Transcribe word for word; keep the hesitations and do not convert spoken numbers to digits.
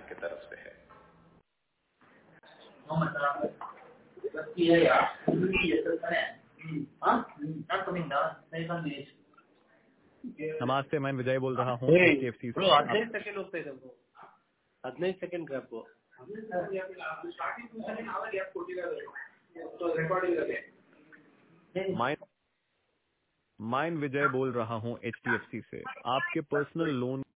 की तरफ से है। नमस्ते, मैं विजय बोल रहा हूँ एच डी एफ सी से। हदिनೈದು सेकंड ಹೋಗ್ತಾ ಇದೆ ಬ್ರೋ, ಹದಿನೈದು ಸೆಕೆಂಡ್ ಗ್ಯಾಪ್. मैं विजय बोल रहा हूँ एच डी एफ सी से। आपके पर्सनल लोन